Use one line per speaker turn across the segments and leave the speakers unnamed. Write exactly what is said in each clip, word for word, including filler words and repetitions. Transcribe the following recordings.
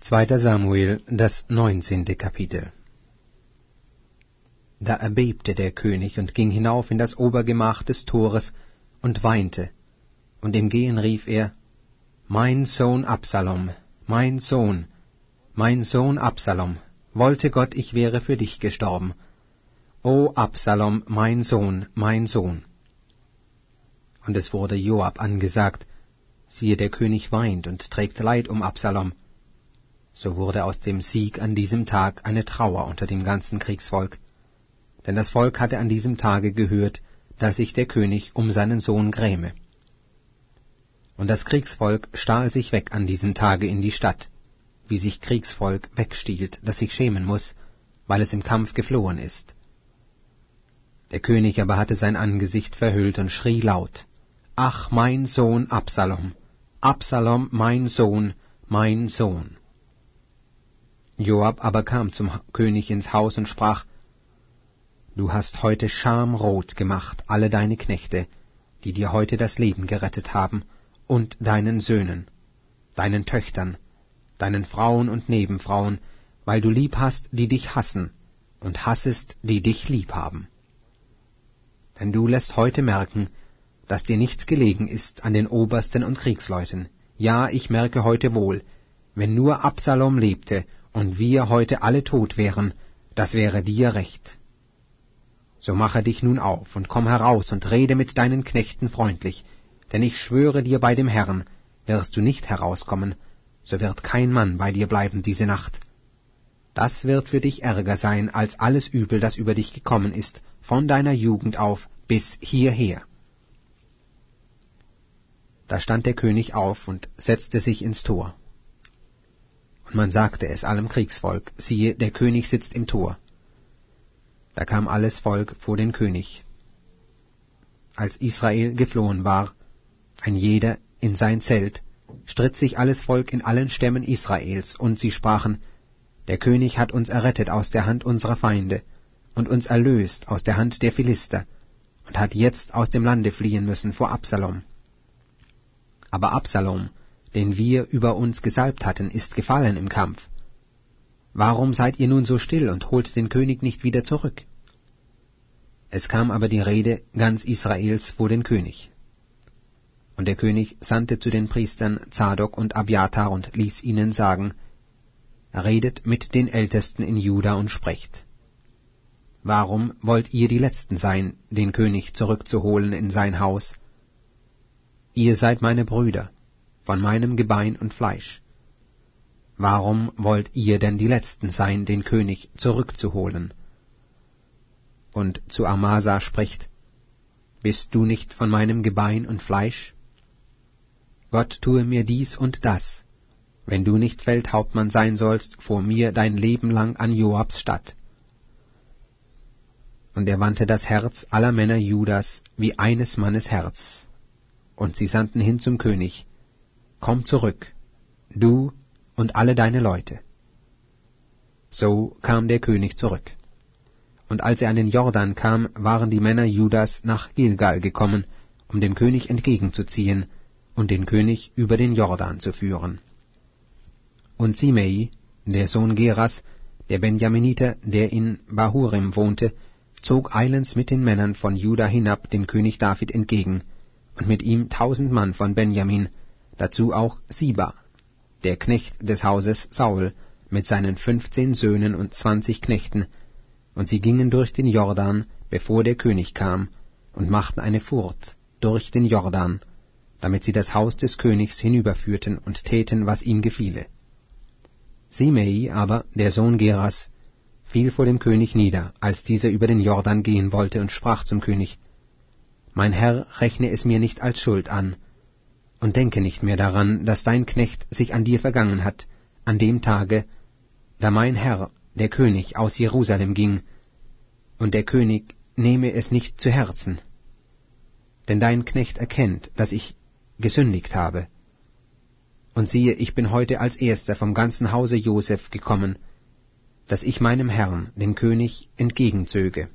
Zweiter Samuel, das neunzehnte Kapitel. Da erbebte der König und ging hinauf in das Obergemach des Tores und weinte, und im Gehen rief er, »Mein Sohn Absalom, mein Sohn, mein Sohn Absalom, wollte Gott, ich wäre für dich gestorben. O Absalom, mein Sohn, mein Sohn!« Und es wurde Joab angesagt, siehe, der König weint und trägt Leid um Absalom. So wurde aus dem Sieg an diesem Tag eine Trauer unter dem ganzen Kriegsvolk, denn das Volk hatte an diesem Tage gehört, dass sich der König um seinen Sohn gräme. Und das Kriegsvolk stahl sich weg an diesem Tage in die Stadt, wie sich Kriegsvolk wegstiehlt, das sich schämen muß, weil es im Kampf geflohen ist. Der König aber hatte sein Angesicht verhüllt und schrie laut, »Ach, mein Sohn Absalom, Absalom, mein Sohn, mein Sohn!« Joab aber kam zum König ins Haus und sprach, »Du hast heute schamrot gemacht alle deine Knechte, die dir heute das Leben gerettet haben, und deinen Söhnen, deinen Töchtern, deinen Frauen und Nebenfrauen, weil du lieb hast, die dich hassen, und hassest, die dich lieb haben. Denn du lässt heute merken, dass dir nichts gelegen ist an den Obersten und Kriegsleuten. Ja, ich merke heute wohl, wenn nur Absalom lebte und wir heute alle tot wären, das wäre dir recht. So mache dich nun auf und komm heraus und rede mit deinen Knechten freundlich, denn ich schwöre dir bei dem Herrn, wirst du nicht herauskommen, so wird kein Mann bei dir bleiben diese Nacht. Das wird für dich ärger sein als alles Übel, das über dich gekommen ist, von deiner Jugend auf bis hierher.« Da stand der König auf und setzte sich ins Tor. Und man sagte es allem Kriegsvolk, siehe, der König sitzt im Tor. Da kam alles Volk vor den König. Als Israel geflohen war, ein jeder in sein Zelt, stritt sich alles Volk in allen Stämmen Israels, und sie sprachen, der König hat uns errettet aus der Hand unserer Feinde und uns erlöst aus der Hand der Philister und hat jetzt aus dem Lande fliehen müssen vor Absalom. Aber Absalom, den wir über uns gesalbt hatten, ist gefallen im Kampf. Warum seid ihr nun so still und holt den König nicht wieder zurück? Es kam aber die Rede ganz Israels vor den König. Und der König sandte zu den Priestern Zadok und Abiathar und ließ ihnen sagen, redet mit den Ältesten in Juda und sprecht. Warum wollt ihr die Letzten sein, den König zurückzuholen in sein Haus? Ihr seid meine Brüder, von meinem Gebein und Fleisch. Warum wollt ihr denn die Letzten sein, den König zurückzuholen? Und zu Amasa spricht, bist du nicht von meinem Gebein und Fleisch? Gott tue mir dies und das, wenn du nicht Feldhauptmann sein sollst vor mir dein Leben lang an Joabs Statt. Und er wandte das Herz aller Männer Judas wie eines Mannes Herz. Und sie sandten hin zum König, komm zurück, du und alle deine Leute. So kam der König zurück. Und als er an den Jordan kam, waren die Männer Judas nach Gilgal gekommen, um dem König entgegenzuziehen und den König über den Jordan zu führen. Und Simei, der Sohn Geras, der Benjaminiter, der in Bahurim wohnte, zog eilends mit den Männern von Juda hinab dem König David entgegen, und mit ihm tausend Mann von Benjamin, dazu auch Siba, der Knecht des Hauses Saul, mit seinen fünfzehn Söhnen und zwanzig Knechten, und sie gingen durch den Jordan, bevor der König kam, und machten eine Furt durch den Jordan, damit sie das Haus des Königs hinüberführten und täten, was ihm gefiele. Simei aber, der Sohn Geras, fiel vor dem König nieder, als dieser über den Jordan gehen wollte, und sprach zum König, mein Herr, rechne es mir nicht als Schuld an, und denke nicht mehr daran, dass dein Knecht sich an dir vergangen hat, an dem Tage, da mein Herr, der König, aus Jerusalem ging, und der König nehme es nicht zu Herzen. Denn dein Knecht erkennt, dass ich gesündigt habe. Und siehe, ich bin heute als Erster vom ganzen Hause Joseph gekommen, dass ich meinem Herrn, dem König, entgegenzöge.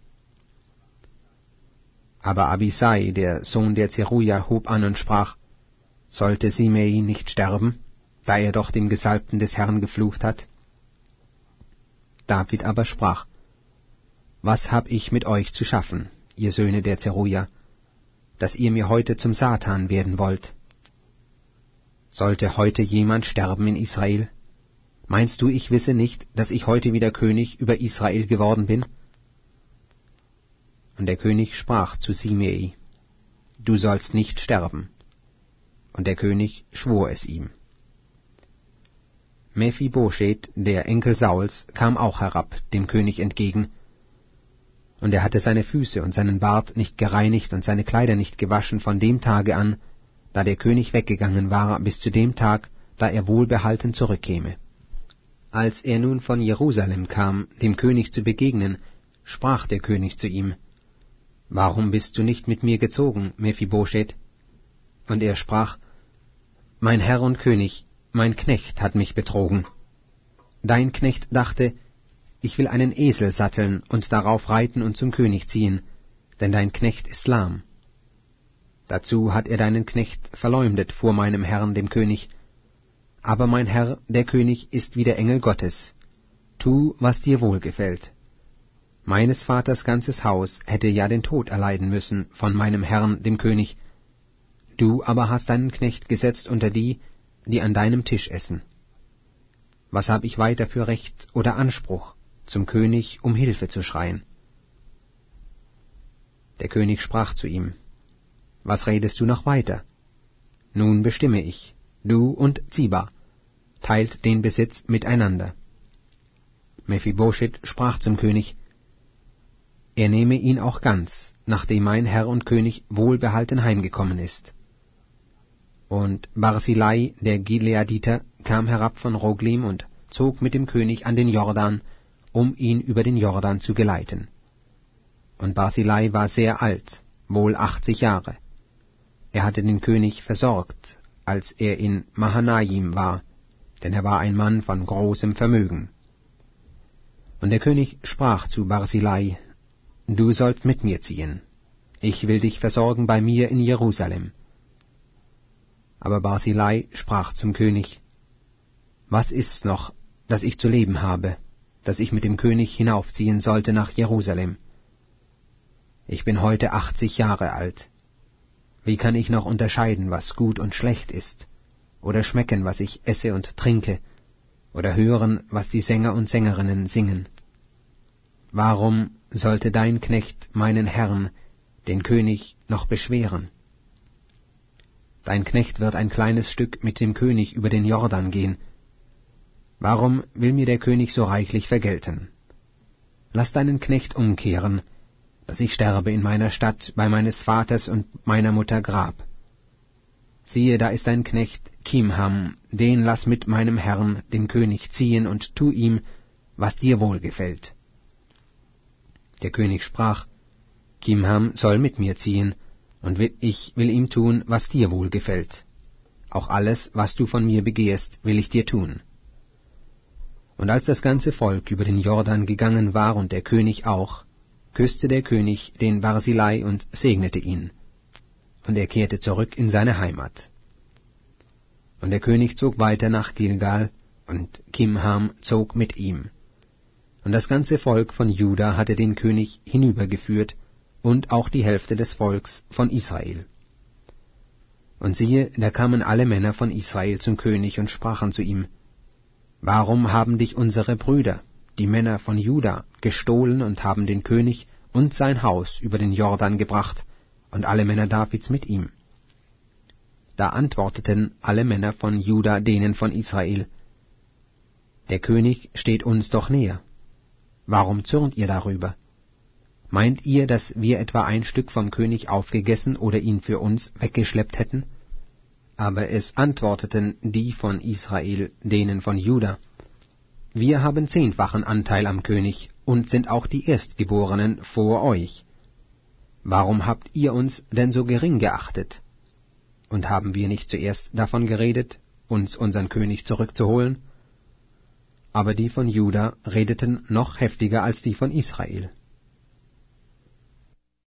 Aber Abisai, der Sohn der Zeruja, hob an und sprach, sollte Simei nicht sterben? da er doch dem Gesalbten des Herrn geflucht hat? David aber sprach: Was hab ich mit euch zu schaffen, ihr Söhne der Zeruja, dass ihr mir heute zum Satan werden wollt? Sollte heute jemand sterben in Israel? Meinst du, ich wisse nicht, dass ich heute wieder König über Israel geworden bin? Und der König sprach zu Simei: Du sollst nicht sterben. Und der König schwor es ihm. Mephibosheth, der Enkel Sauls, kam auch herab dem König entgegen, und er hatte seine Füße und seinen Bart nicht gereinigt und seine Kleider nicht gewaschen von dem Tage an, da der König weggegangen war, bis zu dem Tag, da er wohlbehalten zurückkäme. Als er nun von Jerusalem kam, dem König zu begegnen, sprach der König zu ihm: Warum bist du nicht mit mir gezogen, Mephibosheth? Und er sprach: Mein Herr und König, mein Knecht hat mich betrogen. Dein Knecht dachte, ich will einen Esel satteln und darauf reiten und zum König ziehen, denn dein Knecht ist lahm. Dazu hat er deinen Knecht verleumdet vor meinem Herrn dem König. Aber mein Herr, der König, ist wie der Engel Gottes. Tu, was dir wohlgefällt. Meines Vaters ganzes Haus hätte ja den Tod erleiden müssen von meinem Herrn dem König. Du aber hast deinen Knecht gesetzt unter die, die an deinem Tisch essen. Was hab ich weiter für Recht oder Anspruch, zum König um Hilfe zu schreien? Der König sprach zu ihm: Was redest du noch weiter? Nun bestimme ich, du und Ziba, teilt den Besitz miteinander. Mephibosheth sprach zum König: Er nehme ihn auch ganz, nachdem mein Herr und König wohlbehalten heimgekommen ist. Und Barzillai, der Gileaditer, kam herab von Roglim und zog mit dem König an den Jordan, um ihn über den Jordan zu geleiten. Und Barzillai war sehr alt, wohl achtzig Jahre. Er hatte den König versorgt, als er in Mahanaim war, denn er war ein Mann von großem Vermögen. Und der König sprach zu Barzillai: Du sollst mit mir ziehen. Ich will dich versorgen bei mir in Jerusalem. Aber Barzillai sprach zum König: Was ist's noch, dass ich zu leben habe, dass ich mit dem König hinaufziehen sollte nach Jerusalem? Ich bin heute achtzig Jahre alt. Wie kann ich noch unterscheiden, was gut und schlecht ist, oder schmecken, was ich esse und trinke, oder hören, was die Sänger und Sängerinnen singen? Warum sollte dein Knecht meinen Herrn, den König, noch beschweren? Dein Knecht wird ein kleines Stück mit dem König über den Jordan gehen. Warum will mir der König so reichlich vergelten? Lass deinen Knecht umkehren, dass ich sterbe in meiner Stadt bei meines Vaters und meiner Mutter Grab. Siehe, da ist dein Knecht Kimham, den lass mit meinem Herrn, dem König, ziehen und tu ihm, was dir wohlgefällt. Der König sprach: Kimham soll mit mir ziehen, und ich will ihm tun, was dir wohlgefällt. Auch alles, was du von mir begehrst, will ich dir tun. Und als das ganze Volk über den Jordan gegangen war und der König auch, küßte der König den Barzillai und segnete ihn. Und er kehrte zurück in seine Heimat. Und der König zog weiter nach Gilgal, und Kimham zog mit ihm. Und das ganze Volk von Juda hatte den König hinübergeführt, und auch die Hälfte des Volks von Israel. Und siehe, da kamen alle Männer von Israel zum König und sprachen zu ihm: Warum haben dich unsere Brüder, die Männer von Juda, gestohlen und haben den König und sein Haus über den Jordan gebracht, und alle Männer Davids mit ihm? Da antworteten alle Männer von Juda denen von Israel: Der König steht uns doch näher. Warum zürnt ihr darüber? Meint ihr, dass wir etwa ein Stück vom König aufgegessen oder ihn für uns weggeschleppt hätten? Aber es antworteten die von Israel denen von Juda: Wir haben zehnfachen Anteil am König und sind auch die Erstgeborenen vor euch. Warum habt ihr uns denn so gering geachtet? Und haben wir nicht zuerst davon geredet, uns unseren König zurückzuholen? Aber die von Juda redeten noch heftiger als die von Israel.